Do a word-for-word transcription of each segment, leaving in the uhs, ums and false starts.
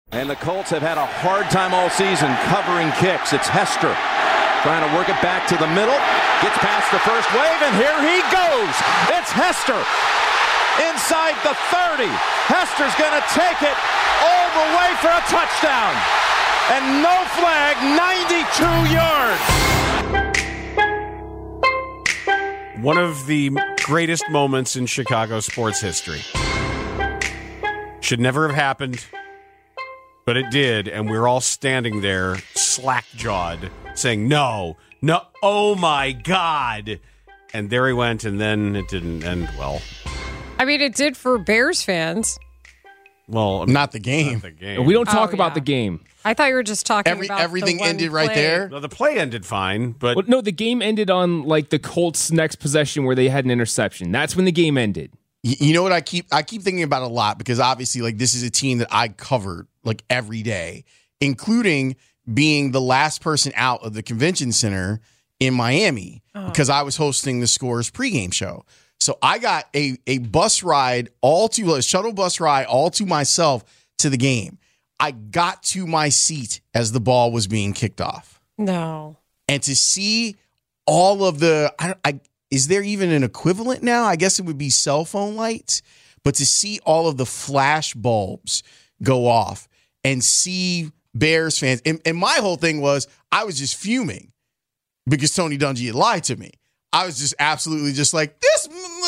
And the Colts have had a hard time all season covering kicks. It's Hester trying to work it back to the middle. Gets past the first wave, and here he goes. It's Hester inside the thirty. Hester's going to take it all the way for a touchdown. And no flag, ninety-two yards. One of the greatest moments in Chicago sports history. Should never have happened. But it did, and we were all standing there, slack-jawed, saying, no, no, oh my God. And there he went, and then it didn't end well. I mean, it did for Bears fans. Well, not the game. Not the game. We don't talk Oh, about yeah. the game. I thought you were just talking Every, about everything the one ended right play. there. No, the play ended fine, but Well, no, the game ended on like the Colts' next possession where they had an interception. That's when the game ended. Y- You know what I keep I keep thinking about a lot, because obviously, like, this is a team that I covered like every day, including being the last person out of the convention center in Miami because I was hosting the Scores pregame show. So I got a a bus ride all to a shuttle bus ride all to myself to the game. I got to my seat as the ball was being kicked off. No. And to see all of the, I, I, is there even an equivalent now? I guess it would be cell phone lights. But to see all of the flash bulbs go off and see Bears fans, and, and my whole thing was I was just fuming because Tony Dungy had lied to me. I was just absolutely just like, this,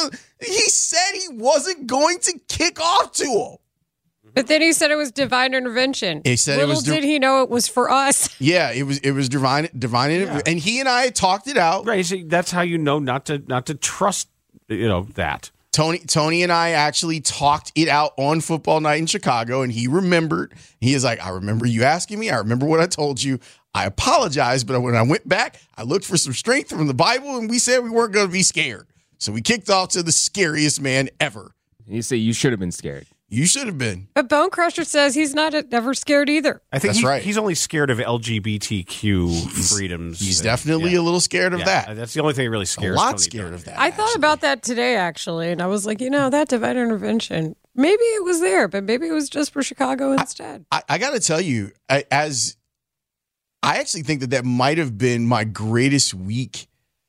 he said he wasn't going to kick off to him. But then he said it was divine intervention. He said it Little was di- did he know it was for us. Yeah, it was it was divine divine Yeah. and he and I had talked it out. right, see, that's how you know not to not to trust, you know, that. Tony Tony and I actually talked it out on football night in Chicago, and he remembered. He is like, I remember you asking me. I remember what I told you. I apologize, but when I went back, I looked for some strength from the Bible, and we said we weren't going to be scared. So we kicked off to the scariest man ever. You say you should have been scared. You should have been. But Bone Crusher says he's not ever scared either. I think That's he- right. he's only scared of L G B T Q freedoms. He's and- definitely yeah. a little scared of Yeah, that. That's the only thing that really A scares lot Tony scared Dungy. of that. I thought actually. about that today, actually, and I was like, you know, that divine intervention, maybe it was there, but maybe it was just for Chicago instead. I, I got to tell you, I, as I actually think that that might have been my greatest week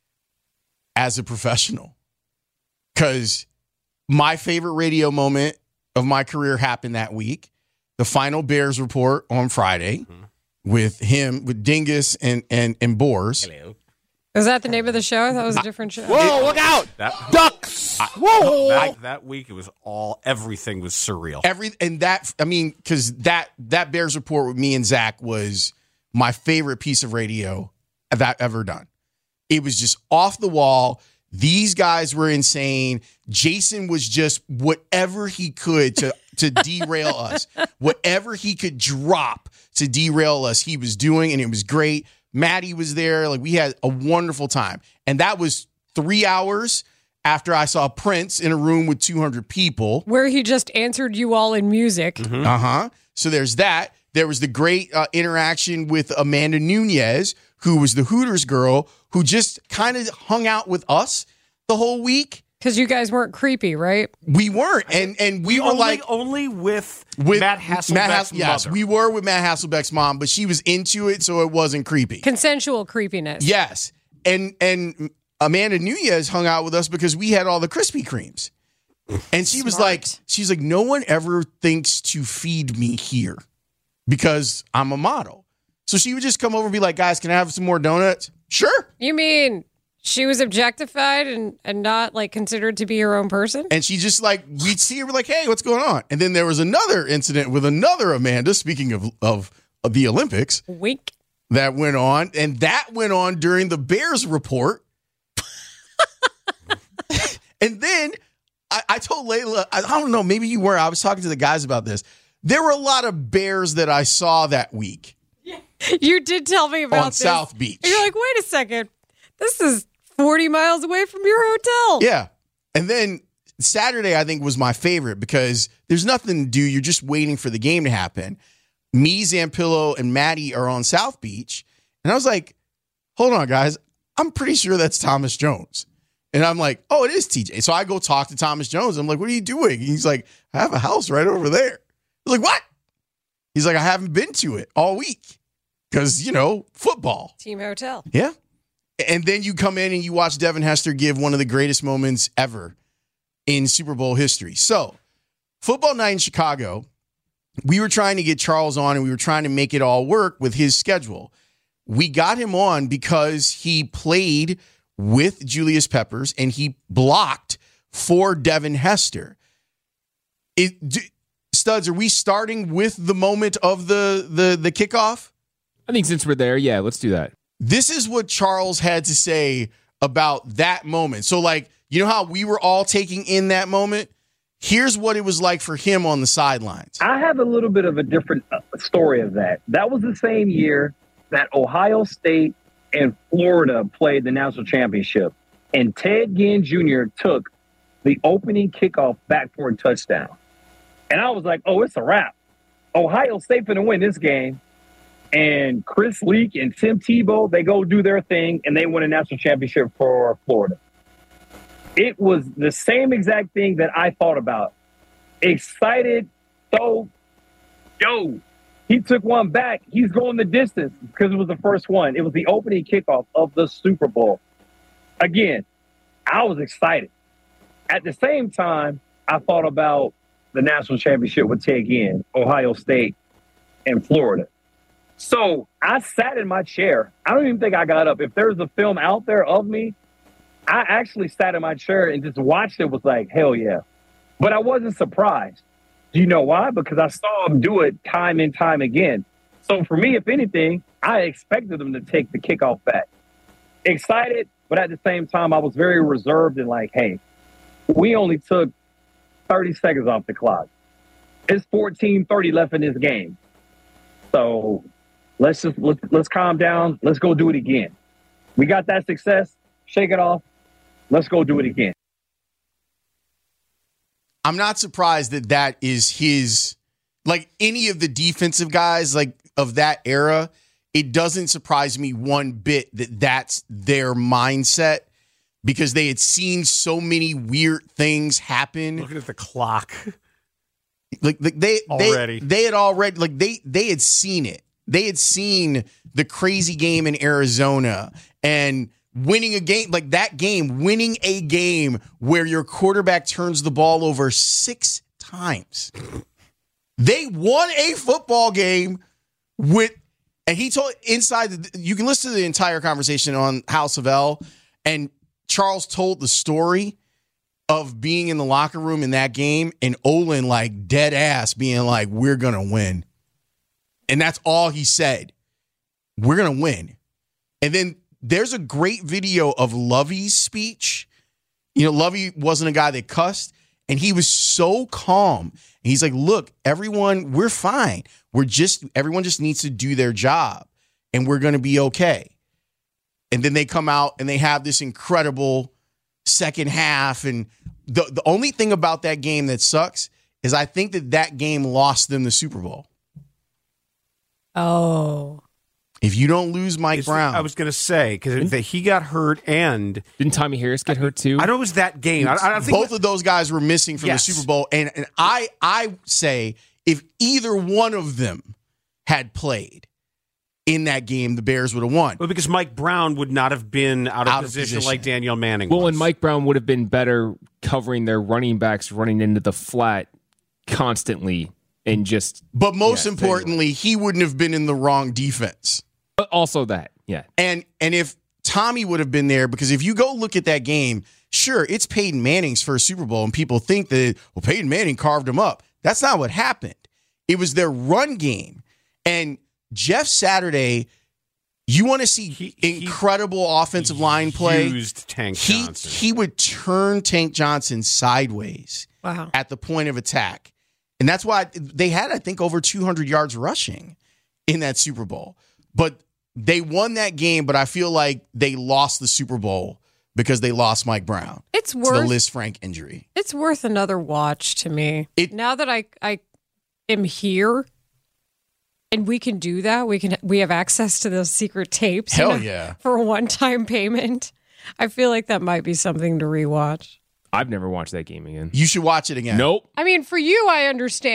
as a professional, because my favorite radio moment of my career happened that week. The final Bears report on Friday mm-hmm. with him, with Dingus and and and Boers. Hello. Is that the name of the show? I thought it was a different show. Whoa, look out! That, Ducks! Whoa! That, that week, it was all, everything was surreal. Every and that, I mean, because that that Bears report with me and Zach was my favorite piece of radio that I've ever done. It was just off the wall. These guys were insane. Jason was just whatever he could to, to derail us. Whatever he could drop to derail us, he was doing, and it was great. Maddie was there. Like, we had a wonderful time. And that was three hours after I saw Prince in a room with two hundred people. Where he just answered you all in music. Mm-hmm. Uh-huh. So there's that. There was the great uh, interaction with Amanda Nunez, who was the Hooters girl, who just kind of hung out with us the whole week. Because you guys weren't creepy, right? We weren't. And and we were only, like... only with, with Matt Hasselbeck's Matt Hass- mother. Yes, we were with Matt Hasselbeck's mom, but she was into it, so it wasn't creepy. Consensual creepiness. Yes. And and Amanda Nunez hung out with us because we had all the Krispy Kremes. And she was Smart. like, she's like, no one ever thinks to feed me here because I'm a model. So she would just come over and be like, guys, can I have some more donuts? Sure. You mean she was objectified and, and not like considered to be her own person? And she just like, we'd see her, we're like, hey, what's going on? And then there was another incident with another Amanda, speaking of, of, of the Olympics, Wink. that went on. And that went on during the Bears report. And then I, I told Layla, I, I don't know, maybe you were, I was talking to the guys about this. There were a lot of Bears that I saw that week You did tell me about on this. South Beach. And you're like, wait a second. This is forty miles away from your hotel. Yeah. And then Saturday, I think, was my favorite because there's nothing to do. You're just waiting for the game to happen. Me, Zampillo, and Maddie are on South Beach. And I was like, hold on, guys. I'm pretty sure that's Thomas Jones. And I'm like, oh, it is T J. So I go talk to Thomas Jones. I'm like, what are you doing? And he's like, I have a house right over there. I was like, what? He's like, I haven't been to it all week because, you know, football. Team Hotel. Yeah. And then you come in and you watch Devin Hester give one of the greatest moments ever in Super Bowl history. So, football night in Chicago, we were trying to get Charles on and we were trying to make it all work with his schedule. We got him on because he played with Julius Peppers and he blocked for Devin Hester. It, do, Studs, are we starting with the moment of the, the, the kickoff? I think since we're there, yeah, let's do that. This is what Charles had to say about that moment. So, like, you know how we were all taking in that moment? Here's what it was like for him on the sidelines. I have a little bit of a different story of that. That was the same year that Ohio State and Florida played the national championship, and Ted Ginn Junior took the opening kickoff back for a touchdown. And I was like, oh, it's a wrap. Ohio State finna win this game. And Chris Leak and Tim Tebow, they go do their thing, and they win a national championship for Florida. It was the same exact thing that I thought about. Excited, so, yo, he took one back. He's going the distance because it was the first one. It was the opening kickoff of the Super Bowl. Again, I was excited. At the same time, I thought about the national championship with Ted Ginn, Ohio State, and Florida. So I sat in my chair. I don't even think I got up. If there's a film out there of me, I actually sat in my chair and just watched it. Was like, hell yeah. But I wasn't surprised. Do you know why? Because I saw him do it time and time again. So for me, if anything, I expected him to take the kickoff back. Excited, but at the same time, I was very reserved and like, hey, we only took thirty seconds off the clock. It's fourteen thirty left in this game. So let's just let's, let's calm down. Let's go do it again. We got that success. Shake it off. Let's go do it again. I'm not surprised that that is his, like any of the defensive guys like of that era. It doesn't surprise me one bit that that's their mindset because they had seen so many weird things happen. Looking at the clock. Like, like they, already. they, they had already, like they, they had seen it. They had seen the crazy game in Arizona and winning a game like that game, winning a game where your quarterback turns the ball over six times. They won a football game with, and he told inside, the, you can listen to the entire conversation on House of L, and Charles told the story of being in the locker room in that game and Olin like dead ass being like, we're going to win. And that's all he said. We're going to win. And then there's a great video of Lovey's speech. You know, Lovey wasn't a guy that cussed, and he was so calm. And he's like, look, everyone, we're fine. We're just, everyone just needs to do their job, and we're going to be okay. And then they come out and they have this incredible second half. And the, the only thing about that game that sucks is I think that that game lost them the Super Bowl. Oh. If you don't lose Mike It's- Brown. I was going to say, because he got hurt and Didn't Tommy Harris get hurt too? I know it was that game. I, I don't think both of those guys were missing from Yes. the Super Bowl. And, and I, I say if either one of them had played in that game, the Bears would have won. Well, because Mike Brown would not have been out of, Out of position, position. like Danielle Manning Well, was. and Mike Brown would have been better covering their running backs running into the flat constantly and just But most Yeah, importantly, he wouldn't have been in the wrong defense. but also that. Yeah. And and if Tommy would have been there, because if you go look at that game, sure, it's Peyton Manning's first Super Bowl, and people think that, well, Peyton Manning carved him up. That's not what happened. It was their run game. And Jeff Saturday, you want to see He- he incredible offensive line play. Used Tank He, Johnson. he would turn Tank Johnson sideways Wow. at the point of attack. And that's why they had, I think, over two hundred yards rushing in that Super Bowl. But they won that game, but I feel like they lost the Super Bowl because they lost Mike Brown. It's to worth the Liz Frank injury. it's worth another watch to me. It- now that I I am here and we can do that, we can we have access to those secret tapes. you Hell know, yeah. For a one-time payment. I feel like that might be something to rewatch. I've never watched that game again. You should watch it again. Nope. I mean, for you I understand,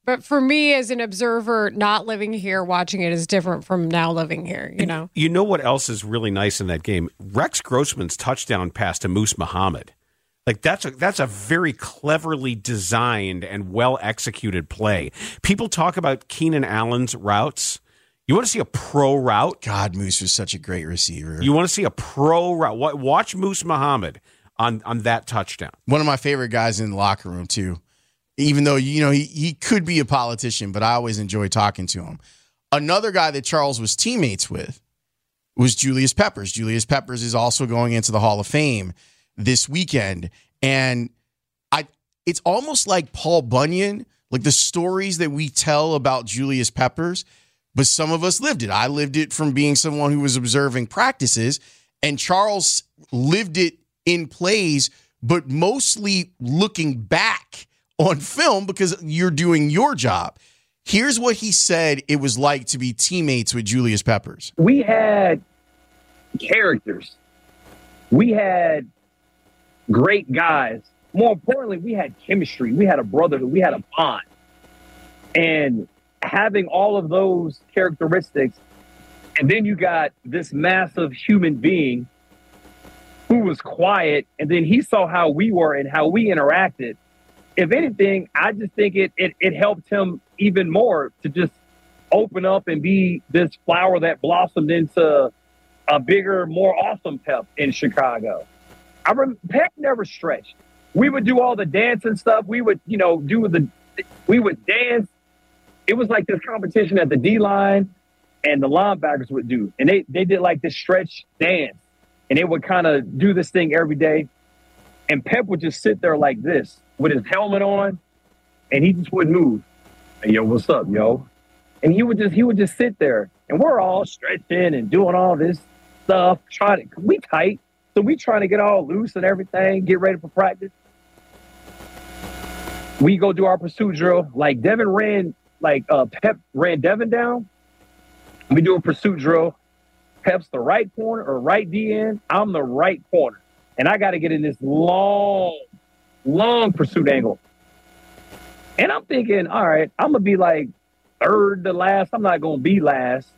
But for me, as an observer, not living here, watching it is different from now living here, you know? You know what else is really nice in that game? Rex Grossman's touchdown pass to Moose Muhammad. Like, that's a, that's a very cleverly designed and well-executed play. People talk about Keenan Allen's routes. You want to see a pro route? God, Moose was such a great receiver. You want to see a pro route? Watch Moose Muhammad on, on that touchdown. One of my favorite guys in the locker room, too. Even though, you know, he, he could be a politician, but I always enjoy talking to him. Another guy that Charles was teammates with was Julius Peppers. Julius Peppers is also going into the Hall of Fame this weekend. And I, it's almost like Paul Bunyan, like the stories that we tell about Julius Peppers, but some of us lived it. I lived it from being someone who was observing practices, and Charles lived it in plays, but mostly looking back on film because you're doing your job. Here's what he said it was like to be teammates with Julius Peppers. We had characters. We had great guys. More importantly, we had chemistry. We had a brotherhood. We had a bond. And having all of those characteristics, and then you got this massive human being who was quiet, and then he saw how we were and how we interacted. If anything, I just think it, it it helped him even more to just open up and be this flower that blossomed into a bigger, more awesome Pep in Chicago. I remember Pep never stretched. We would do all the dancing stuff. We would, you know, do the, we would dance. It was like this competition at the D-line and the linebackers would do. And they, they did like this stretch dance. And they would kind of do this thing every day. And Pep would just sit there like this with his helmet on, and he just wouldn't move. Hey, yo, what's up, yo? And he would just he would just sit there, and we're all stretching and doing all this stuff, trying to we tight, so we trying to get all loose and everything, get ready for practice. We go do our pursuit drill. Like Devin ran, like uh, Pep ran Devin down. We do a pursuit drill. Pep's the right corner or right D end. I'm the right corner, and I got to get in this long. long pursuit angle. And I'm thinking, all right, I'm going to be like third to last. I'm not going to be last.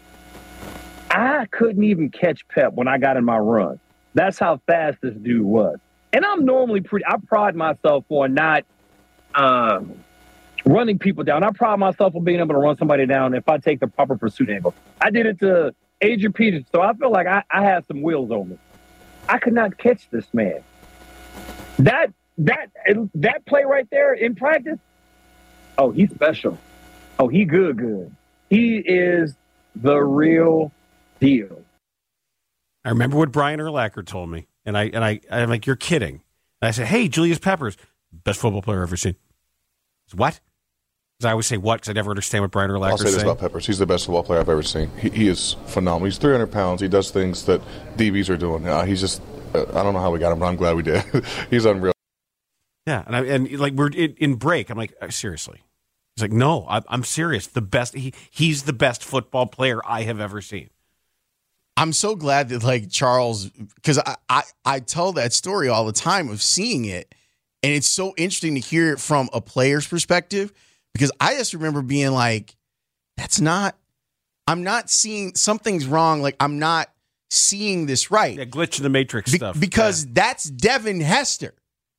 I couldn't even catch Pep when I got in my run. That's how fast this dude was. And I'm normally pretty, I pride myself on not uh, running people down. I pride myself on being able to run somebody down if I take the proper pursuit angle. I did it to Adrian Peterson, so I feel like I, I had some wheels on me. I could not catch this man. That That that play right there in practice, oh, he's special. Oh, he good, good. He is the real deal. I remember what Brian Urlacher told me, and I and I I'm like, you're kidding. And I said, hey, Julius Peppers, best football player I've ever seen. Said, what? Because I always say what because I never understand what Brian Urlacher I'll say this saying. about Peppers. He's the best football player I've ever seen. He, he is phenomenal. He's three hundred pounds. He does things that D Bs are doing. Uh, he's just, uh, I don't know how we got him, but I'm glad we did. He's unreal. Yeah, and I, and like we're in, in break, I'm like, seriously. He's like, no, I, I'm serious. The best. He he's the best football player I have ever seen. I'm so glad that like Charles, because I, I I tell that story all the time of seeing it, and it's so interesting to hear it from a player's perspective. Because I just remember being like, that's not. I'm not seeing something's wrong. Like I'm not seeing this right. Yeah, glitch in the matrix Be- stuff. Because yeah. that's Devin Hester.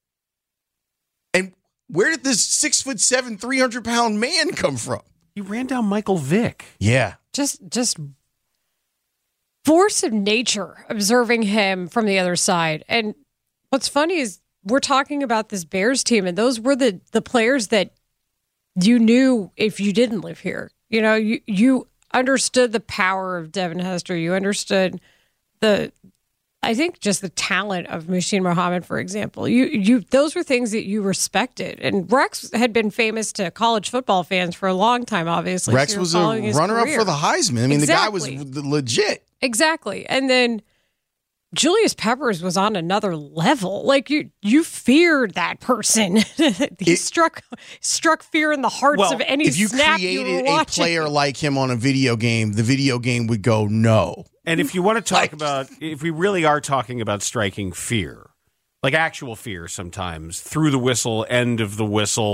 And where did this six foot seven, three hundred pound man come from? He ran down Michael Vick. Yeah. Just, just force of nature observing him from the other side. And what's funny is we're talking about this Bears team, and those were the, the players that you knew if you didn't live here. You know, you, you understood the power of Devin Hester. You understood the, I think just the talent of Muhsin Muhammad, for example. You, you, those were things that you respected. And Rex had been famous to college football fans for a long time, obviously. Rex so was a runner-up for the Heisman. I mean, exactly. the guy was legit. Exactly. And then Julius Peppers was on another level. Like you, you feared that person. he it, struck struck fear in the hearts well, of any if you snap created you were a watching. player like him on a video game, the video game would go no. And if you want to talk Like- about, if we really are talking about striking fear, like actual fear sometimes, through the whistle, end of the whistle,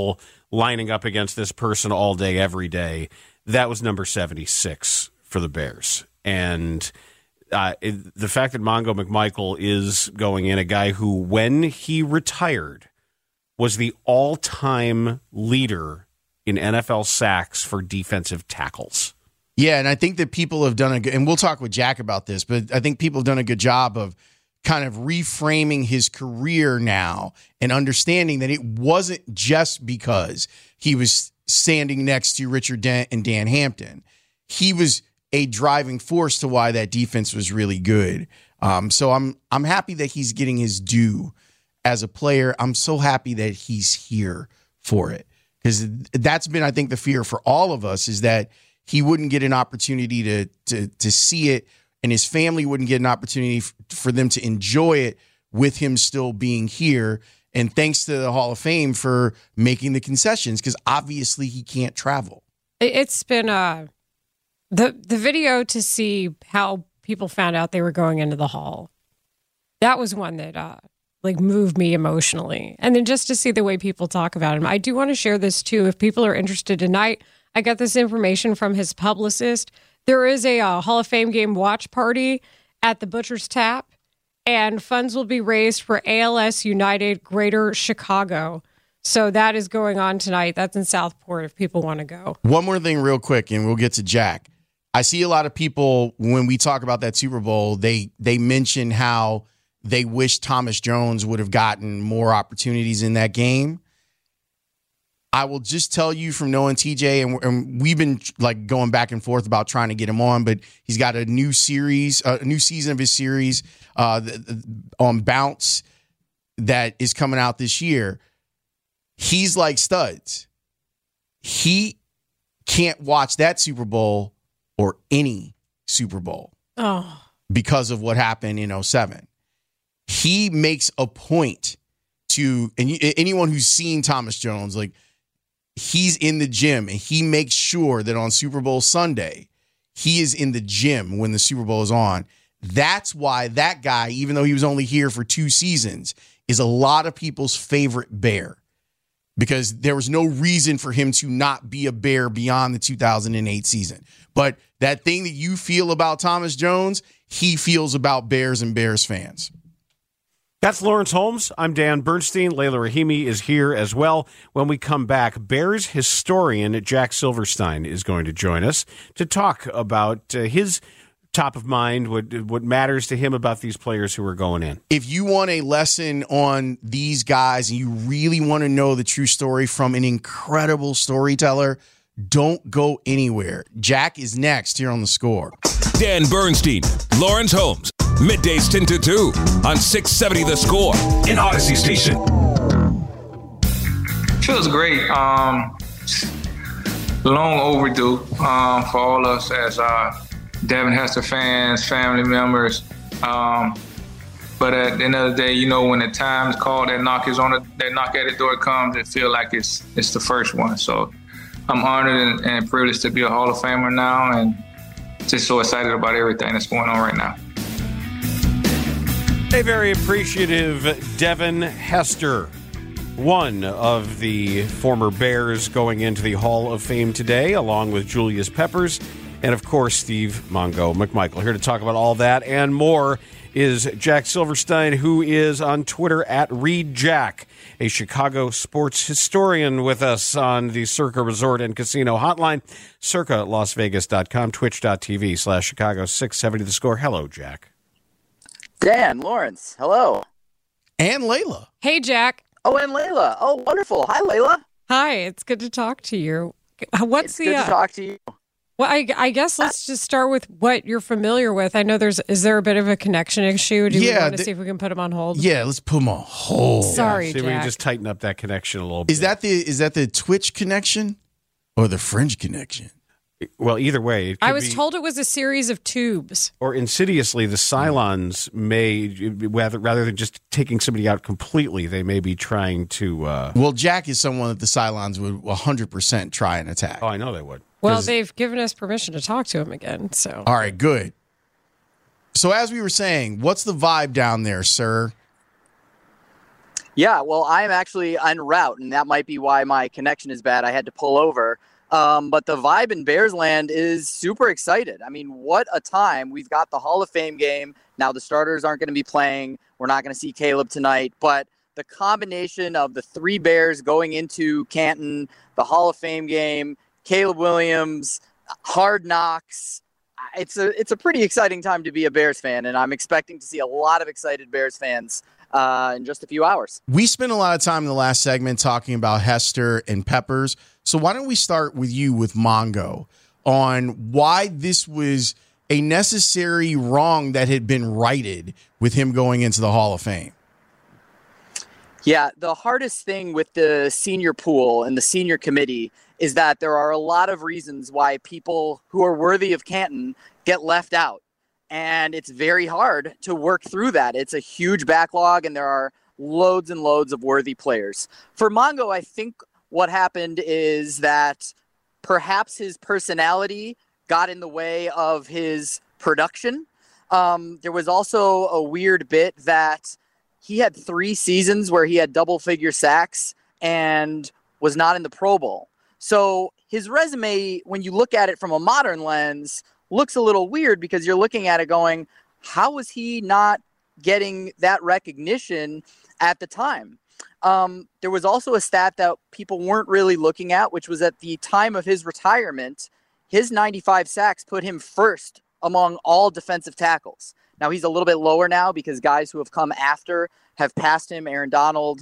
lining up against this person all day, every day. That was number seventy-six for the Bears. And uh, it, the fact that Mongo McMichael is going in, a guy who, when he retired, was the all-time leader in N F L sacks for defensive tackles. Yeah, and I think that people have done a good, and we'll talk with Jack about this, but I think people have done a good job of kind of reframing his career now and understanding that it wasn't just because he was standing next to Richard Dent and Dan Hampton. He was a driving force to why that defense was really good. Um, so I'm I'm happy that he's getting his due as a player. I'm so happy that he's here for it, because that's been, I think, the fear for all of us, is that he wouldn't get an opportunity to to to see it, and his family wouldn't get an opportunity f- for them to enjoy it with him still being here. And thanks to the Hall of Fame for making the concessions, because obviously he can't travel. It's been uh, the the video to see how people found out they were going into the Hall. That was one that uh, like moved me emotionally. And then just to see the way people talk about him. I do want to share this too. If people are interested tonight, I got this information from his publicist. There is a uh, Hall of Fame game watch party at the Butcher's Tap, and funds will be raised for A L S United Greater Chicago. So that is going on tonight. That's in Southport if people want to go. One more thing real quick, and we'll get to Jack. I see a lot of people, when we talk about that Super Bowl, they they mention how they wish Thomas Jones would have gotten more opportunities in that game. I will just tell you from knowing T J, and, and we've been like going back and forth about trying to get him on, but he's got a new series, uh, a new season of his series uh, on Bounce that is coming out this year. He's like studs. He can't watch that Super Bowl or any Super Bowl Oh, because of what happened in oh seven. He makes a point to, and anyone who's seen Thomas Jones, like, he's in the gym and he makes sure that on Super Bowl Sunday, he is in the gym when the Super Bowl is on. That's why that guy, even though he was only here for two seasons, is a lot of people's favorite Bear, because there was no reason for him to not be a Bear beyond the two thousand eight season. But that thing that you feel about Thomas Jones, he feels about Bears and Bears fans. That's Lawrence Holmes. I'm Dan Bernstein. Layla Rahimi is here as well. When we come back, Bears historian Jack Silverstein is going to join us to talk about uh, his top of mind, what, what matters to him about these players who are going in. If you want a lesson on these guys and you really want to know the true story from an incredible storyteller, don't go anywhere. Jack is next here on The Score. Dan Bernstein, Lawrence Holmes, middays ten to two on six seventy The Score in Odyssey Station. Feels great. Um, long overdue um, for all us as uh, Devin Hester fans, family members. Um, but at the end of the day, you know, when the time's called, that knock is on the, that knock at the door comes, it feel like it's it's the first one. So I'm honored and, and privileged to be a Hall of Famer now, and just so excited about everything that's going on right now. A very appreciative Devin Hester, one of the former Bears going into the Hall of Fame today, along with Julius Peppers and, of course, Steve Mongo McMichael. Here to talk about all that and more is Jack Silverstein, who is on Twitter at ReadJack, a Chicago sports historian with us on the Circa Resort and Casino Hotline, circa las vegas dot com, twitch.tv slash Chicago six seventy The Score. Hello, Jack. Dan, Lawrence, hello. And Layla. hey, Jack. Oh, and Layla. Oh, wonderful. Hi, Layla. Hi, it's good to talk to you. What's It's the? good uh, to talk to you. Well, I, I guess let's just start with what you're familiar with. I know there's. Is there a bit of a connection issue? Do Yeah, we want to the- see if we can put him on hold? Yeah, let's put him on hold. Sorry, See if we can Jack. just tighten up that connection a little bit. Is that the is that the Twitch connection or the Fringe connection? Well, either way. It could I was be, told it was a series of tubes. Or insidiously, the Cylons may, rather, rather than just taking somebody out completely, they may be trying to... Uh, Well, Jack is someone that the Cylons would one hundred percent try and attack. oh, I know they would. Well, 'Cause- they've given us permission to talk to him again. So All right, good. So as we were saying, what's the vibe down there, sir? Yeah, well, I am actually en route, and that might be why my connection is bad. I had to pull over. Um, but the vibe in Bears land is super excited. I mean, what a time. We've got the Hall of Fame game. Now the starters aren't going to be playing. We're not going to see Caleb tonight. But the combination of the three Bears going into Canton, the Hall of Fame game, Caleb Williams, Hard Knocks, it's a, it's a pretty exciting time to be a Bears fan, and I'm expecting to see a lot of excited Bears fans Uh, in just a few hours. We spent a lot of time in the last segment talking about Hester and Peppers. So why don't we start with you with Mongo on why this was a necessary wrong that had been righted with him going into the Hall of Fame? Yeah, the hardest thing with the senior pool and the senior committee is that there are a lot of reasons why people who are worthy of Canton get left out. And it's very hard to work through that. It's a huge backlog, and there are loads and loads of worthy players. For Mongo, I think what happened is that perhaps his personality got in the way of his production. Um, there was also a weird bit that he had three seasons where he had double-figure sacks and was not in the Pro Bowl. So his resume, when you look at it from a modern lens, looks a little weird because you're looking at it going, how was he not getting that recognition at the time? Um, there was also a stat that people weren't really looking at, which was at the time of his retirement, his ninety-five sacks put him first among all defensive tackles. Now he's a little bit lower now because guys who have come after have passed him, Aaron Donald.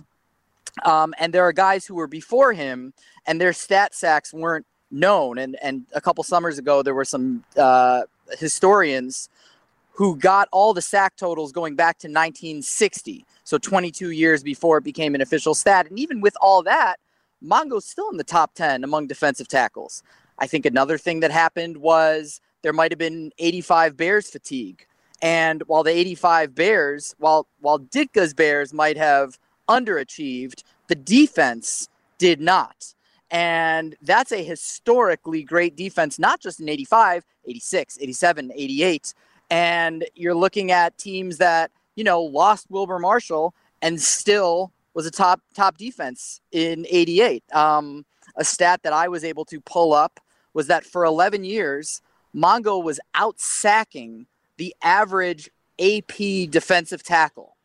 Um, and there are guys who were before him and their stat sacks weren't known. And, and a couple summers ago, there were some uh, historians who got all the sack totals going back to nineteen sixty. So twenty-two years before it became an official stat. And even with all that, Mongo's still in the top ten among defensive tackles. I think another thing that happened was there might have been eighty-five Bears fatigue. And while the eighty-five Bears, while, while Ditka's Bears might have underachieved, the defense did not. And that's a historically great defense, not just in eighty-five, eighty-six, eighty-seven, eighty-eight. And you're looking at teams that, you know, lost Wilber Marshall and still was a top top defense in eighty-eight. Um, a stat that I was able to pull up was that for eleven years, Mongo was out-sacking the average A P defensive tackle.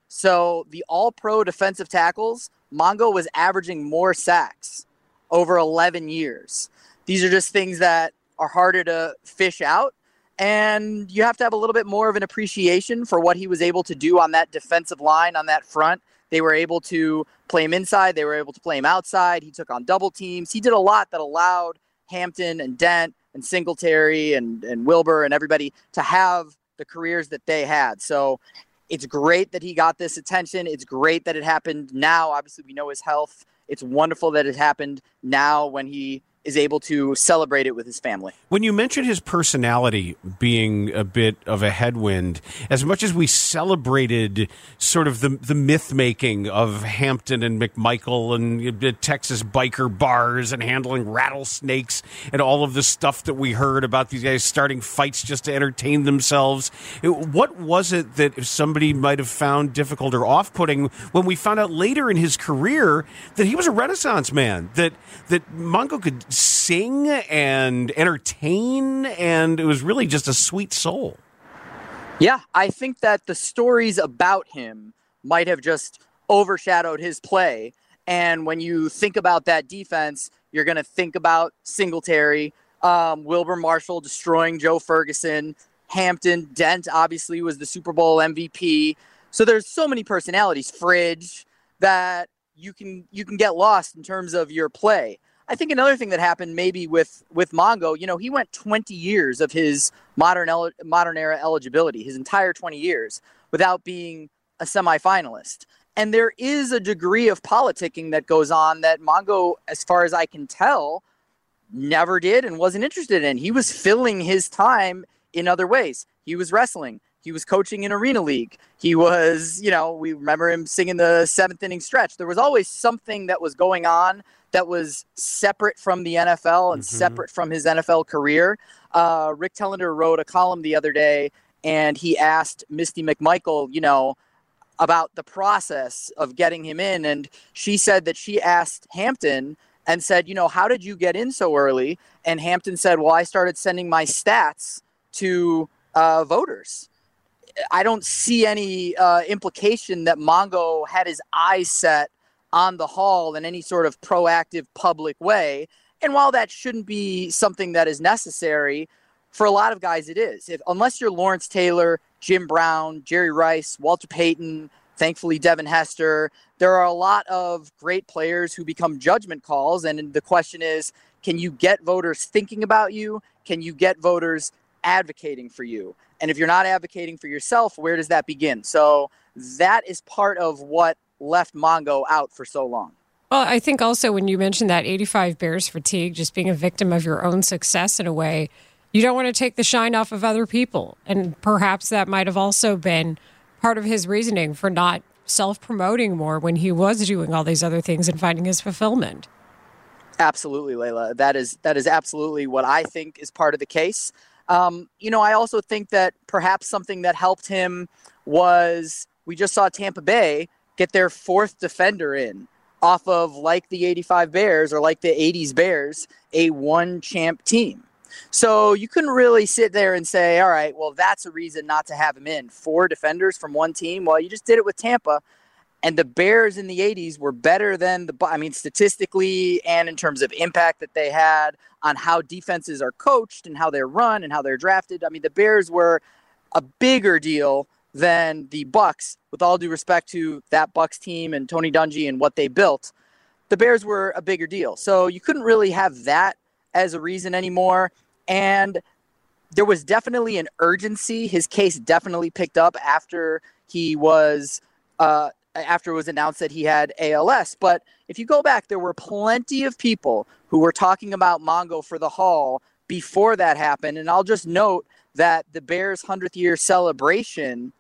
So the all-pro defensive tackles, Mongo was averaging more sacks over eleven years. These are just things that are harder to fish out, and you have to have a little bit more of an appreciation for what he was able to do on that defensive line, on that front. They were able to play him inside. They were able to play him outside. He took on double teams. He did a lot that allowed Hampton and Dent and Singletary and, and Wilbur and everybody to have the careers that they had. So it's great that he got this attention. It's great that it happened now. Obviously, we know his health. It's wonderful that it happened now when he is able to celebrate it with his family. When you mentioned his personality being a bit of a headwind, as much as we celebrated sort of the the myth making of Hampton and McMichael and uh, Texas biker bars and handling rattlesnakes and all of the stuff that we heard about these guys starting fights just to entertain themselves, it, what was it that somebody might have found difficult or off-putting when we found out later in his career that he was a Renaissance man, that that Mongo could sing and entertain, and it was really just a sweet soul? Yeah, I think that the stories about him might have just overshadowed his play. And when you think about that defense, you're going to think about Singletary, um, Wilbur Marshall destroying Joe Ferguson, Hampton, Dent obviously was the Super Bowl M V P. So there's so many personalities, Fridge, that you can you can get lost in terms of your play. I think another thing that happened maybe with, with Mongo, you know, he went twenty years of his modern el- modern era eligibility, his entire twenty years, without being a semifinalist. And there is a degree of politicking that goes on that Mongo, as far as I can tell, never did and wasn't interested in. He was filling his time in other ways. He was wrestling. He was coaching in Arena League. He was, you know, we remember him singing the seventh inning stretch. There was always something that was going on that was separate from the N F L and mm-hmm. separate from his N F L career. Uh, Rick Tellender wrote a column the other day, and he asked Misty McMichael, you know, about the process of getting him in. And she said that she asked Hampton and said, you know, how did you get in so early? And Hampton said, well, I started sending my stats to uh, voters. I don't see any uh, implication that Mongo had his eyes set on the Hall in any sort of proactive public way. And while that shouldn't be something that is necessary, for a lot of guys it is. If, unless you're Lawrence Taylor, Jim Brown, Jerry Rice, Walter Payton, thankfully Devin Hester, there are a lot of great players who become judgment calls. And the question is, can you get voters thinking about you? Can you get voters advocating for you? And if you're not advocating for yourself, where does that begin? So that is part of what left Mongo out for so long. Well, I think also when you mentioned that eighty-five Bears fatigue, just being a victim of your own success in a way, you don't want to take the shine off of other people. And perhaps that might have also been part of his reasoning for not self-promoting more when he was doing all these other things and finding his fulfillment. Absolutely, Layla. That is that is absolutely what I think is part of the case. Um, you know, I also think that perhaps something that helped him was we just saw Tampa Bay get their fourth defender in off of, like the eighty-five Bears or like the eighties Bears, a one-champ team. So you couldn't really sit there and say, all right, well, that's a reason not to have him in. Four defenders from one team. Well, you just did it with Tampa. And the Bears in the eighties were better than the, I mean, statistically and in terms of impact that they had on how defenses are coached and how they're run and how they're drafted. I mean, the Bears were a bigger deal than the Bucs, with all due respect to that Bucs team and Tony Dungy and what they built. The Bears were a bigger deal. So you couldn't really have that as a reason anymore. And there was definitely an urgency. His case definitely picked up after he was, uh, after it was announced that he had A L S. But if you go back, there were plenty of people who were talking about Mongo for the Hall before that happened. And I'll just note that the Bears' hundredth year celebration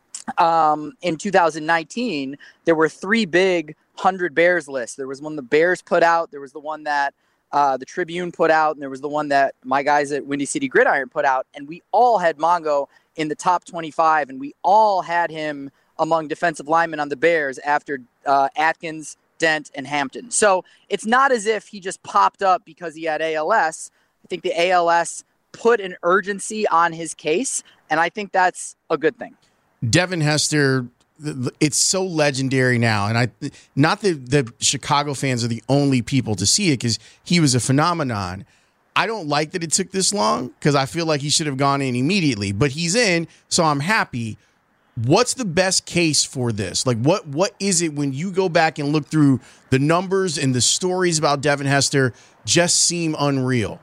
um, in two thousand nineteen, there were three big one hundred Bears lists. There was one the Bears put out. There was the one that uh, the Tribune put out. And there was the one that my guys at Windy City Gridiron put out. And we all had Mongo in the top twenty-five. And we all had him among defensive linemen on the Bears after uh, Atkins, Dent, and Hampton. So it's not as if he just popped up because he had A L S. I think the A L S put an urgency on his case, and I think that's a good thing. Devin Hester, it's so legendary now, and I not that the Chicago fans are the only people to see it because he was a phenomenon. I don't like that it took this long because I feel like he should have gone in immediately, but he's in, so I'm happy. What's the best case for this? Like, what what is it when you go back and look through the numbers and the stories about Devin Hester just seem unreal?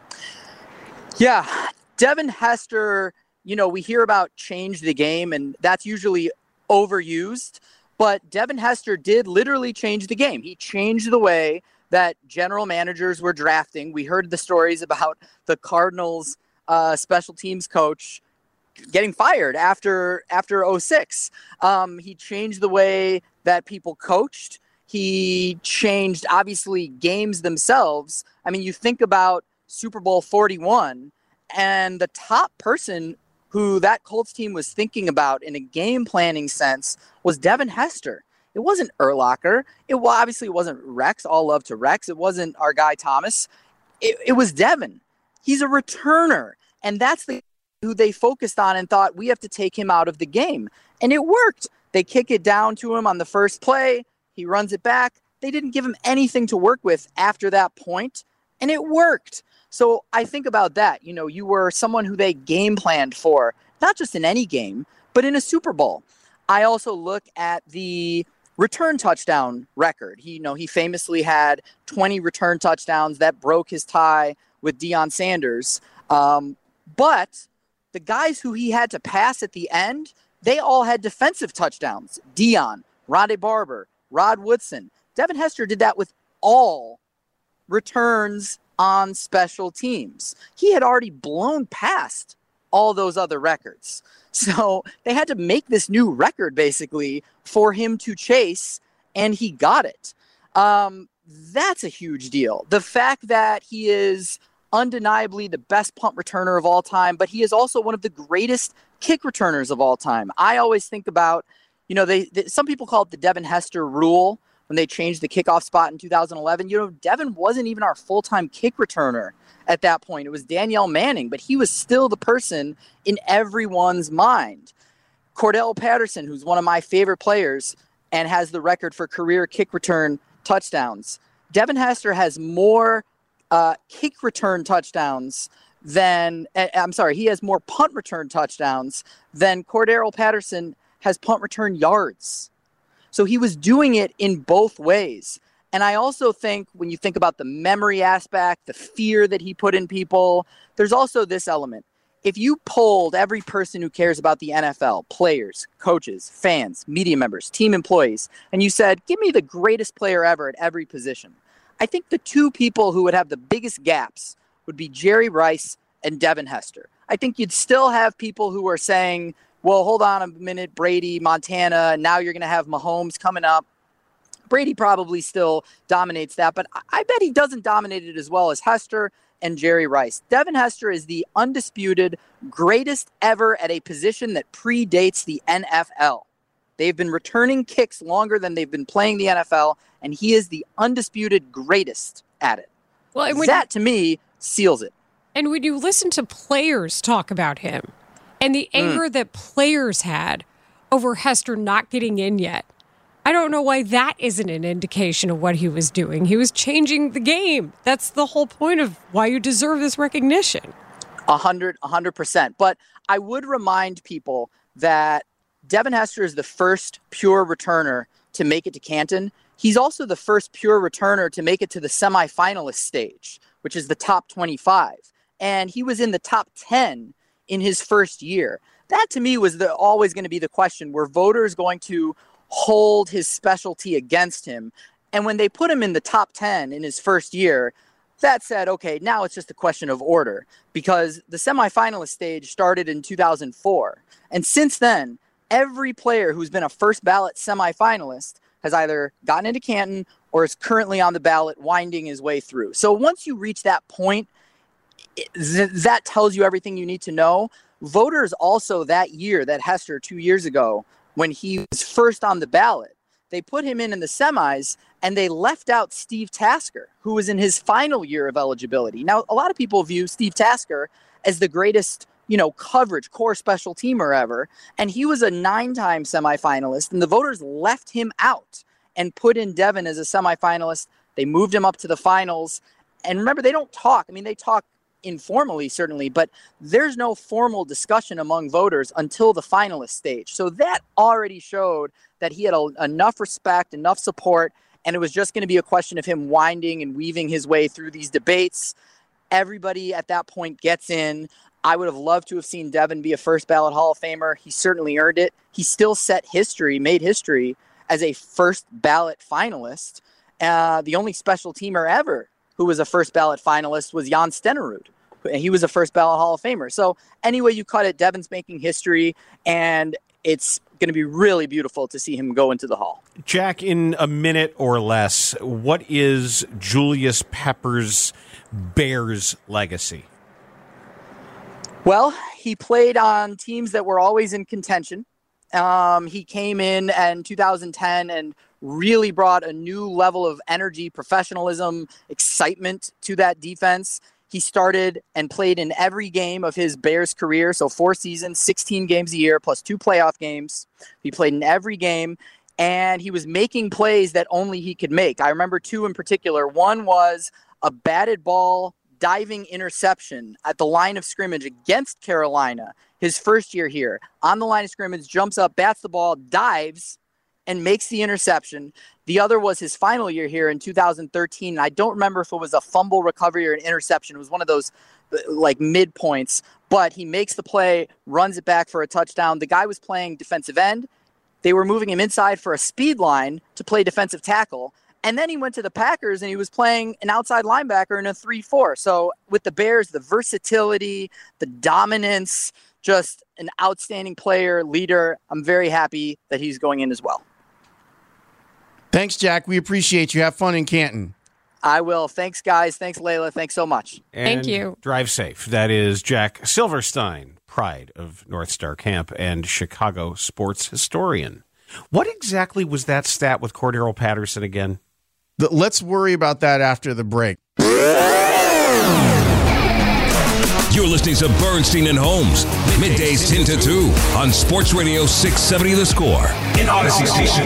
Yeah, Devin Hester, you know, we hear about change the game, and that's usually overused. But Devin Hester did literally change the game. He changed the way that general managers were drafting. We heard the stories about the Cardinals uh, special teams coach getting fired after after oh six. Um, he changed the way that people coached. He changed, obviously, games themselves. I mean, you think about Super Bowl forty-one, and the top person who that Colts team was thinking about in a game planning sense was Devin Hester. It wasn't Urlacher. It well, obviously it wasn't Rex. All love to Rex. It wasn't our guy Thomas. It, it was Devin. He's a returner, and that's the who they focused on and thought we have to take him out of the game. And it worked. They kick it down to him on the first play. He runs it back. They didn't give him anything to work with after that point, and it worked. So I think about that. You know, you were someone who they game planned for, not just in any game, but in a Super Bowl. I also look at the return touchdown record. He, you know, he famously had twenty return touchdowns that broke his tie with Deion Sanders. Um, but the guys who he had to pass at the end, they all had defensive touchdowns. Deion, Rondé Barber, Rod Woodson. Devin Hester did that with all returns on special teams. He had already blown past all those other records. So they had to make this new record, basically, for him to chase, and he got it. Um, that's a huge deal. The fact that he is undeniably the best punt returner of all time, but he is also one of the greatest kick returners of all time. I always think about, You know, they, they some people call it the Devin Hester rule when they changed the kickoff spot in two thousand eleven. You know, Devin wasn't even our full-time kick returner at that point. It was Danielle Manning, but he was still the person in everyone's mind. Cordell Patterson, who's one of my favorite players and has the record for career kick return touchdowns. Devin Hester has more uh, kick return touchdowns than, uh, I'm sorry, he has more punt return touchdowns than Cordell Patterson has punt return yards. So he was doing it in both ways. And I also think when you think about the memory aspect, the fear that he put in people, there's also this element. If you polled every person who cares about the N F L, players, coaches, fans, media members, team employees, and you said, give me the greatest player ever at every position, I think the two people who would have the biggest gaps would be Jerry Rice and Devin Hester. I think you'd still have people who are saying, well, hold on a minute, Brady, Montana, and now you're going to have Mahomes coming up. Brady probably still dominates that, but I bet he doesn't dominate it as well as Hester and Jerry Rice. Devin Hester is the undisputed greatest ever at a position that predates the N F L. They've been returning kicks longer than they've been playing the N F L, and he is the undisputed greatest at it. Well, and when, that, to me, seals it. And when you listen to players talk about him and the anger mm. that players had over Hester not getting in yet, I don't know why that isn't an indication of what he was doing. He was changing the game. That's the whole point of why you deserve this recognition. A hundred, a hundred percent. But I would remind people that Devin Hester is the first pure returner to make it to Canton. He's also the first pure returner to make it to the semifinalist stage, which is the top twenty-five. And he was in the top ten in his first year. That, to me, was the, always going to be the question. Were voters going to hold his specialty against him? And when they put him in the top ten in his first year, that said, okay, now it's just a question of order, because the semifinalist stage started in two thousand four. And since then, every player who's been a first ballot semifinalist has either gotten into Canton or is currently on the ballot winding his way through. So once you reach that point, th- that tells you everything you need to know. Voters also that year, that Hester two years ago, when he was first on the ballot, they put him in in the semis and they left out Steve Tasker, who was in his final year of eligibility. Now, a lot of people view Steve Tasker as the greatest, you know, coverage core special teamer ever. And he was a nine-time semifinalist, and the voters left him out and put in Devin as a semifinalist. They moved him up to the finals. And remember, they don't talk. I mean, they talk informally, certainly, but there's no formal discussion among voters until the finalist stage. So that already showed that he had a, enough respect, enough support, and it was just going to be a question of him winding and weaving his way through these debates. Everybody at that point gets in. I would have loved to have seen Devin be a first ballot Hall of Famer. He certainly earned it. He still set history, made history as a first ballot finalist. Uh, the only special teamer ever who was a first ballot finalist was Jan Stenerud. He was a first ballot Hall of Famer. So anyway you cut it, Devin's making history, and it's going to be really beautiful to see him go into the Hall. Jack, in a minute or less, what is Julius Peppers' Bears legacy? Well, he played on teams that were always in contention. Um, he came in in two thousand ten and really brought a new level of energy, professionalism, excitement to that defense. He started and played in every game of his Bears career, so four seasons, sixteen games a year, plus two playoff games. He played in every game, and he was making plays that only he could make. I remember two in particular. One was a batted ball diving interception at the line of scrimmage against Carolina, his first year here. On the line of scrimmage, jumps up, bats the ball, dives, and makes the interception. The other was his final year here in two thousand thirteen. And I don't remember if it was a fumble recovery or an interception. It was one of those like midpoints, but he makes the play, runs it back for a touchdown. The guy was playing defensive end. They were moving him inside for a speed line to play defensive tackle. And then he went to the Packers and he was playing an outside linebacker in a three four. So with the Bears, the versatility, the dominance, just an outstanding player, leader. I'm very happy that he's going in as well. Thanks, Jack. We appreciate you. Have fun in Canton. I will. Thanks, guys. Thanks, Layla. Thanks so much. And thank you. Drive safe. That is Jack Silverstein, pride of North Star Camp and Chicago sports historian. What exactly was that stat with Cordero Patterson again? The, let's worry about that after the break. You're listening to Bernstein and Holmes, middays ten to two on Sports Radio six seventy The Score in Odyssey Station.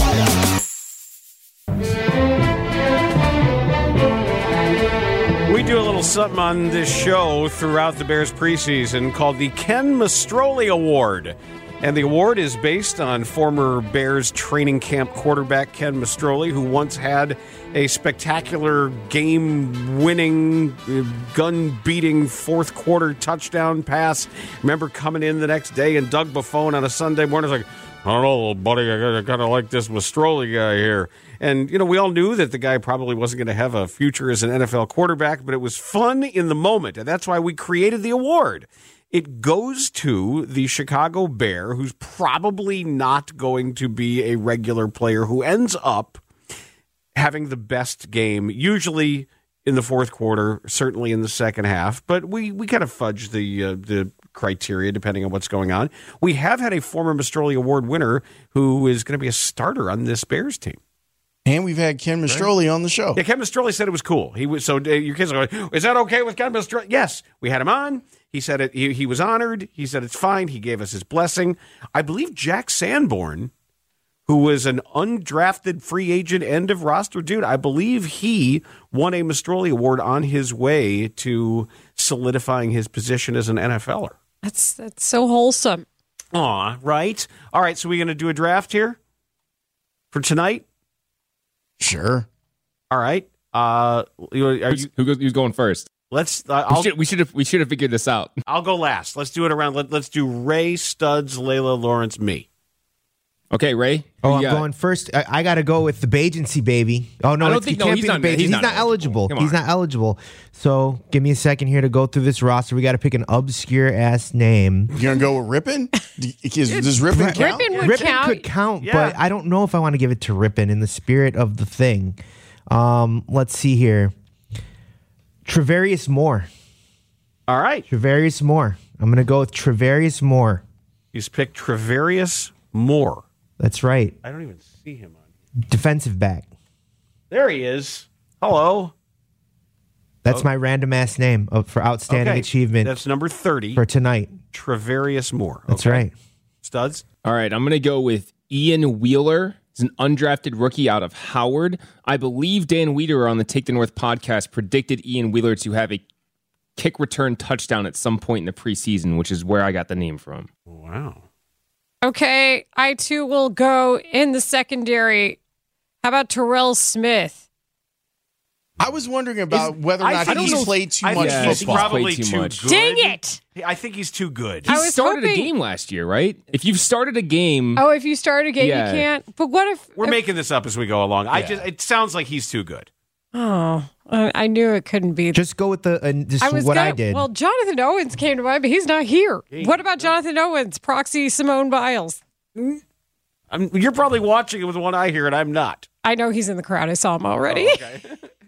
We do a little something on this show throughout the Bears preseason called the Ken Mastroli Award. And the award is based on former Bears training camp quarterback Ken Mastroli, who once had a spectacular game-winning, gun-beating fourth-quarter touchdown pass. Remember coming in the next day and Doug Buffone on a Sunday morning was like, I don't know, little buddy, I kind of like this Mastroli guy here. And, you know, we all knew that the guy probably wasn't going to have a future as an N F L quarterback, but it was fun in the moment, and that's why we created the award. It goes to the Chicago Bear, who's probably not going to be a regular player, who ends up having the best game, usually in the fourth quarter, certainly in the second half. But we, we kind of fudge the uh, the criteria depending on what's going on. We have had a former Mastroli Award winner who is going to be a starter on this Bears team. And we've had Ken Mastroli right. on the show. Yeah, Ken Mastroli said it was cool. He was so uh, your kids are going, is that okay with Ken Mastroli? Yes, we had him on. He said it. He, he was honored. He said it's fine. He gave us his blessing. I believe Jack Sanborn, who was an undrafted free agent end of roster dude, I believe he won a Mastroli Award on his way to solidifying his position as an N F L er. That's that's so wholesome. Aw, right? All right, so we're going to do a draft here for tonight? Sure. All right. Uh, are you, Who goes, who's going first? Let's. Uh, we, should, we should have. We should have figured this out. I'll go last. Let's do it around. Let, let's do Ray, Studs, Layla, Lawrence, me. Okay, Ray. Oh, I'm going first. I, I got to go with the Bajancy, baby. Oh no, I don't it's, think, he can't no, he's be not, the Bajancy. he's He's not not eligible. Come He's on. not eligible. So give me a second here to go through this roster. We got to pick an obscure ass name. You're gonna go with Rippin? Does, does Rippin count? Rippin would Rippin count. could count, Yeah. but I don't know if I want to give it to Rippin in the spirit of the thing. Um, let's see here. Travarius Moore. All right. Travarius Moore. I'm gonna go with Travarius Moore. He's picked Travarius Moore. That's right. I don't even see him on here. Defensive back. There he is. Hello. That's Oh. my random ass name of, for outstanding Okay. achievement That's number thirty. for tonight. Travarius Moore. That's Okay. right. Studs. All right, I'm going to go with Ian Wheeler. He's an undrafted rookie out of Howard. I believe Dan Wiederer on the Take the North podcast predicted Ian Wheeler to have a kick return touchdown at some point in the preseason, which is where I got the name from. Wow. Okay, I too will go in the secondary. How about Terrell Smith? I was wondering about Is- whether or I not think he's he's- played too I much think he's football. probably Played too too much. good. Dang it! I think he's too good. He I was started hoping- a game last year, right? If you've started a game, Oh, if you start a game, Yeah. you can't. But what if We're if- making this up as we go along. I Yeah. just it sounds like he's too good. Oh, I I knew it couldn't be. Just go with the uh, just I was what gonna, I did. Well, Jonathan Owens came to mind, but he's not here. What about Jonathan Owens, proxy Simone Biles? I'm, you're probably watching it with one eye here, and I'm not. I know he's in the crowd. I saw him already. Oh, okay.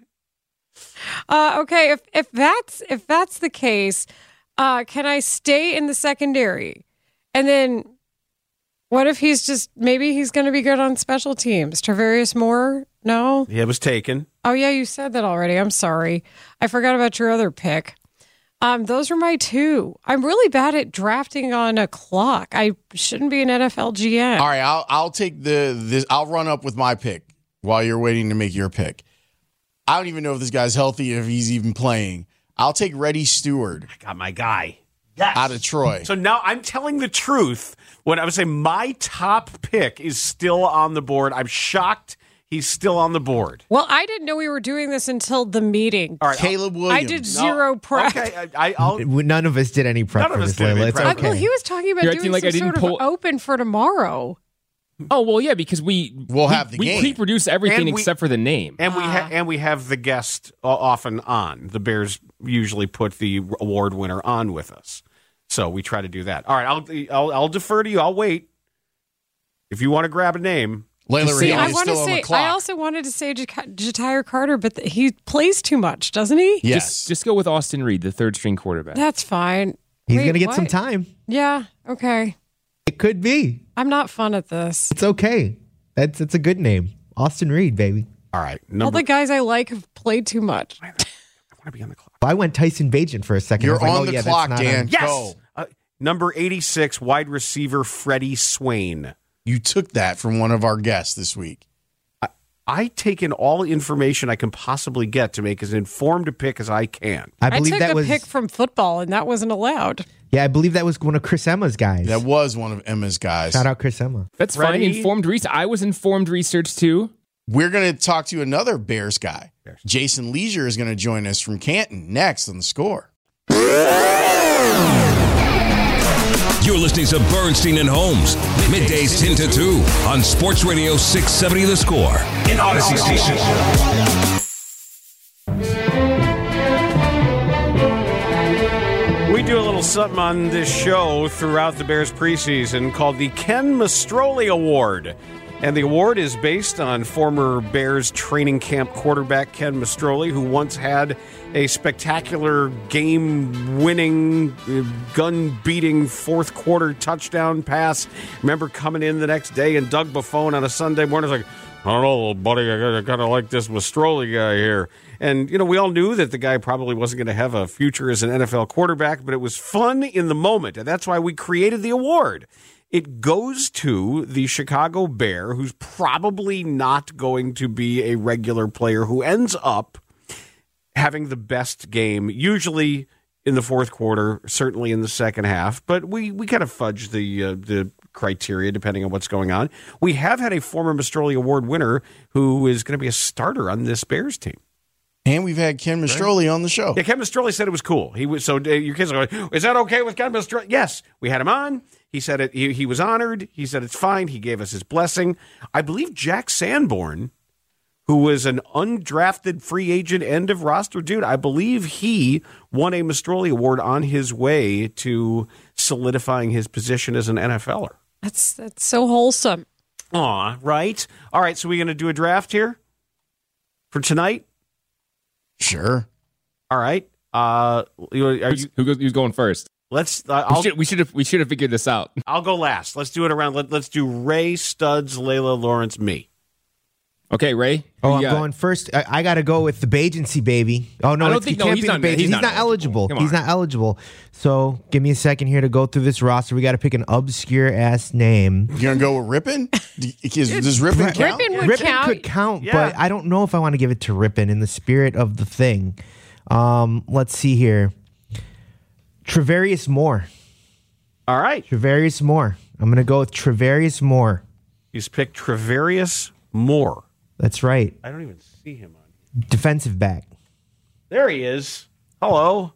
Uh, okay, if if that's if that's the case, uh, can I stay in the secondary? And then, what if he's just maybe he's going to be good on special teams? Travarius Moore? No. Yeah, it was taken. Oh yeah, you said that already. I'm sorry, I forgot about your other pick. Um, those are my two. I'm really bad at drafting on a clock. I shouldn't be an N F L G M. All right, I'll I'll take the this. I'll run up with my pick while you're waiting to make your pick. I don't even know if this guy's healthy, if he's even playing. I'll take Reddy Stewart I got my guy. Yes. out of Troy. So now I'm telling the truth when I would say my top pick is still on the board. I'm shocked he's still on the board. Well, I didn't know we were doing this until the meeting. All right, Caleb I Williams. did zero prep. Okay, I, I, I'll. None of us did any prep None of for us this, did any Layla. It's prep. Uh, okay. well, he was talking about You're doing acting like some I didn't sort of pull- open for tomorrow. oh well, yeah, because we We'll we, have the we game. pre-produce everything And we- except for the name. And we ha- and we have the guest uh, often on. The Bears usually put the award winner on with us, so we try to do that. All right, I'll I'll, I'll defer to you. I'll wait. If you want to grab a name, Layla Just say- Rion I is want to still on say. the clock. I also wanted to say Jat- Jatire Carter, but th- he plays too much, doesn't he? yes. Just, just go with Austin Reed, the third string quarterback. That's fine. He's Wait, going to get some what? time. Yeah. Okay. It could be. I'm not fun at this. It's okay. That's it's a good name. Austin Reed, baby. All right. All Number, the guys I like have played too much. I want to be on the clock. I went Tyson Bagent for a second. You're I was like, on oh, the yeah, clock, that's not Dan. on- Yes. Go. Uh, number eighty-six, wide receiver Freddie Swain. You took that from one of our guests this week. I take in all information I can possibly get to make as informed a pick as I can. I I believe took that a was pick from football, and that wasn't allowed. yeah. I believe that was one of Chris Emma's guys. That was one of Emma's guys. Shout out Chris Emma. That's fine. Freddie? Informed research. I was informed research too. We're going to talk to another Bears guy. Jason Leisure is going to join us from Canton next on The Score. You're listening to Bernstein and Holmes, middays ten to two on Sports Radio six seventy The Score in Odyssey Station. We do a little something on this show throughout the Bears preseason called the Ken Mastroli Award. And the award is based on former Bears training camp quarterback Ken Mastroli, who once had a spectacular game-winning, gun-beating fourth-quarter touchdown pass. Remember coming in the next day and Doug Buffone on a Sunday morning was like, I don't know, little buddy, I kind of like this Mastroli guy here. And, you know, we all knew that the guy probably wasn't going to have a future as an N F L quarterback, but it was fun in the moment, and that's why we created the award. It goes to the Chicago Bear, who's probably not going to be a regular player, who ends up having the best game, usually in the fourth quarter, certainly in the second half. But we, we kind of fudge the uh, the criteria depending on what's going on. We have had a former Mastroli Award winner who is going to be a starter on this Bears team. And we've had Ken Mastroli right. on the show. Yeah, Ken Mastroli said it was cool. He was so uh, your kids are going, is that okay with Ken Mastroli? Yes, we had him on. He said it. He, he was honored. He said it's fine. He gave us his blessing. I believe Jack Sanborn, who was an undrafted free agent end of roster dude, I believe he won a Mastroli Award on his way to solidifying his position as an N F L er. That's that's so wholesome. Aw, right? All right, so we're going to do a draft here for tonight? Sure. All right. Uh, are you, Who goes, who's going first? Let's. Uh, I'll, we should we should have we should have figured this out. I'll go last. Let's do it around. Let, let's do Ray, Studs, Layla, Lawrence, me. Okay, Ray. Oh, I'm got? going first. I, I got to go with the Bagency, baby. Oh no, I don't it's, think- he no, can't he's be the not- Bagency. he's He's, not not eligible. Come He's on. not eligible. So give me a second here to go through this roster. We got to pick an obscure ass name. You're going to go with Rippin? Because does Rippin count? Rippin would Rippin count. could count, Yeah. but I don't know if I want to give it to Rippin in the spirit of the thing. Um, let's see here. Travarius Moore. All right. Travarius Moore. I'm going to go with Travarius Moore. He's picked Travarius Moore. That's right. I don't even see him on. Defensive back. There he is. Hello.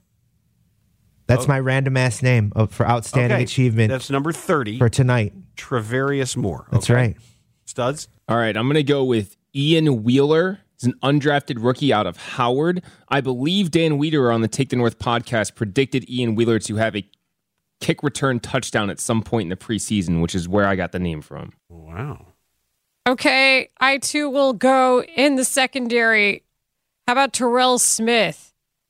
That's my random ass name of, for outstanding Okay. achievement That's number thirty. for tonight. Travarius Moore. That's Okay. right. Studs. All right, I'm going to go with Ian Wheeler. He's an undrafted rookie out of Howard. I believe Dan Wiederer on the Take the North podcast predicted Ian Wheeler to have a kick return touchdown at some point in the preseason, which is where I got the name from. Wow. Okay, I too will go in the secondary. How about Terrell Smith?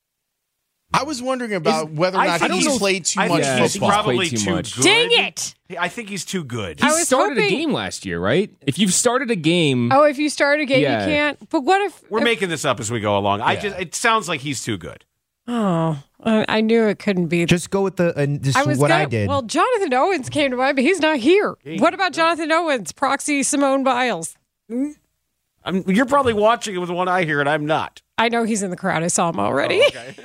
I was wondering about whether or I not think he's he's- played too I much think he's football. probably Played too too much. good. Dang it! I think he's too good. He I was started hoping- a game last year, right? If you've started a game, Oh, if you start a game, Yeah. you can't. But what if We're if- making this up as we go along. I Yeah. just it sounds like he's too good. Oh, I I knew it couldn't be. Just go with the uh, just I was what gonna, I did. Well, Jonathan Owens came to mind, but he's not here. What about Jonathan Owens, proxy Simone Biles? I'm, you're probably watching it with one eye here, and I'm not. I know he's in the crowd. I saw him already. Oh, okay.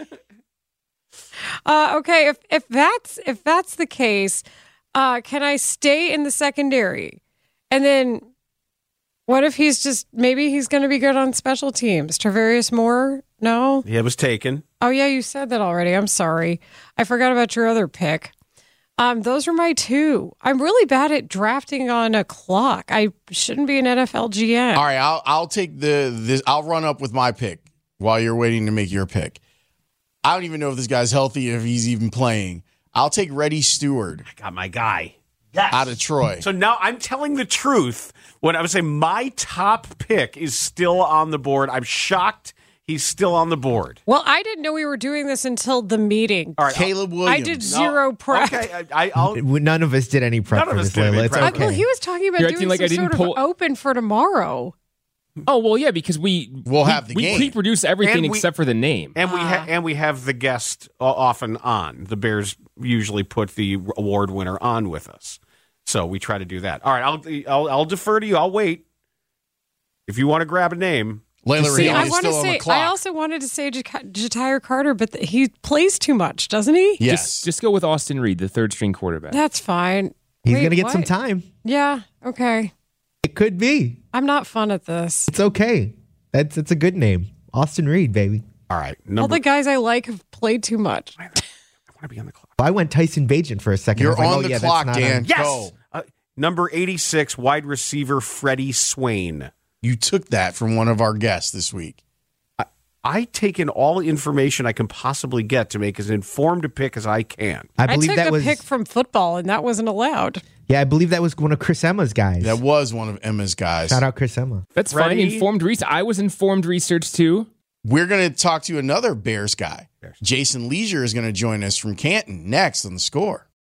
Uh, okay, if if that's if that's the case, uh, can I stay in the secondary? And then what if he's just maybe he's going to be good on special teams? Travarius Moore? No. Yeah, it was taken. Oh yeah, you said that already. I'm sorry. I forgot about your other pick. Um, those are my two. I'm really bad at drafting on a clock. I shouldn't be an N F L G M. All right, I'll I'll take the this. I'll run up with my pick while you're waiting to make your pick. I don't even know if this guy's healthy, if he's even playing. I'll take Reddy Stewart I got my guy. Yes. out of Troy. So now I'm telling the truth when I would say my top pick is still on the board. I'm shocked He's still on the board. Well, I didn't know we were doing this until the meeting. All right, Caleb Williams. I did zero No, prep. Okay, I, I, I'll. None of us did any prep None for of us this, did any Layla. It's prep. I- okay. well, he was talking about You're doing acting like some I didn't sort pull- of open for tomorrow. Oh well, yeah, because we We'll we, have the we game. pre-produce everything And we- except for the name. And we ha- and we have the guest uh, often on. The Bears usually put the award winner on with us, so we try to do that. All right, I'll I'll, I'll defer to you. I'll wait. If you want to grab a name, Layla Just say- Rion I is want to still on say. the clock. I also wanted to say J- Jatire Carter, but th- he plays too much, doesn't he? yes. Just, just go with Austin Reed, the third string quarterback. That's fine. He's Wait, going to get some what? time. Yeah. Okay. It could be. I'm not fun at this. It's okay. That's it's a good name. Austin Reed, baby. all right. All Number, the guys I like have played too much. I want to be on the clock. I went Tyson Bagent for a second. I You're was like, on oh, the yeah, that's clock, not Dan. on- Yes. Go. Uh, number eighty-six, wide receiver Freddie Swain. You took that from one of our guests this week. I take in all information I can possibly get to make as informed a pick as I can. I I believe took that a was pick from football, and that wasn't allowed. yeah. I believe that was one of Chris Emma's guys. That was one of Emma's guys. Shout out Chris Emma. That's Freddie? fine. Informed research. I was informed research too. We're going to talk to another Bears guy. Jason Leisure is going to join us from Canton next on The Score.